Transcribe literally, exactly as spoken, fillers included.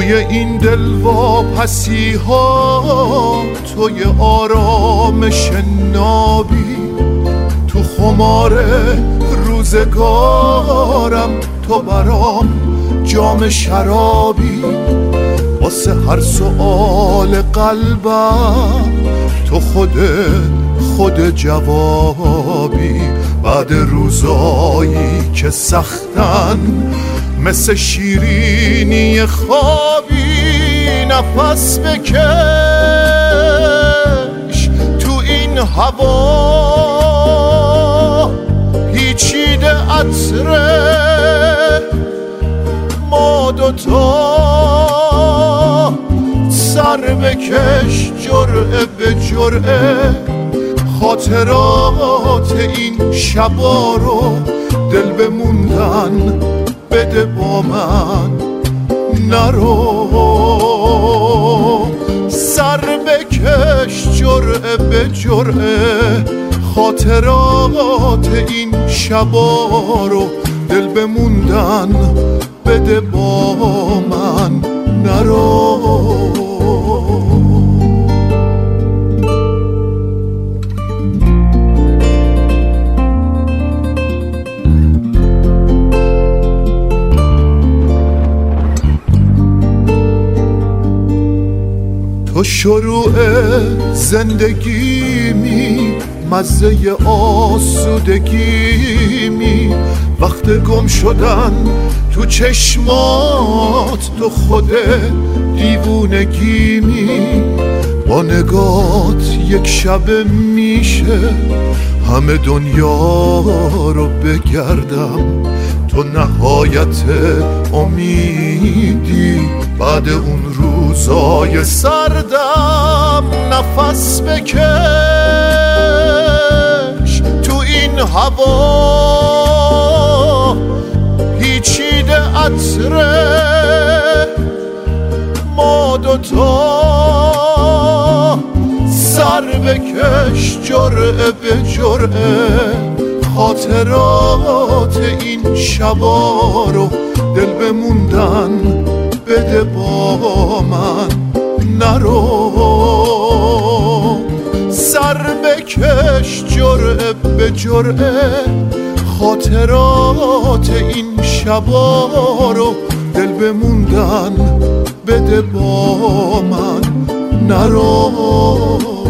توی این دل واپسی ها توی آرامش نابی، تو خمار روزگارم تو برام جام شرابی، واسه هر سؤال قلبم تو خود خود جوابی. بعد روزایی که سختن مثل شیرینی خوابی، نفس بکش تو این هوا، پیچیده عطره ما دوتا، سر بکش جرعه به جرعه، خاطرات این شبا رو دل بموندن بده با من نرو. سر بکش جرعه به جرعه، خاطرات این شبا رو دل بموندن بده با من نرو. تو شروع زندگی می، مزه آسودگی می، وقت گم شدن تو چشمات تو خود دیوونگی می. با نگات یک شب میشه همه دنیا رو بگردم، تو نهایت امیدی بعد اون روزای سردم. نفس بکش تو این هوا، پیچیده عطره ما دوتا، سر بکش جرعه به جرعه، خاطرات این شبا رو دل بموندن بده با من نرو. سر بکش جرعه به جرعه، خاطرات این شبا رو دل بموندن بده با من نرو.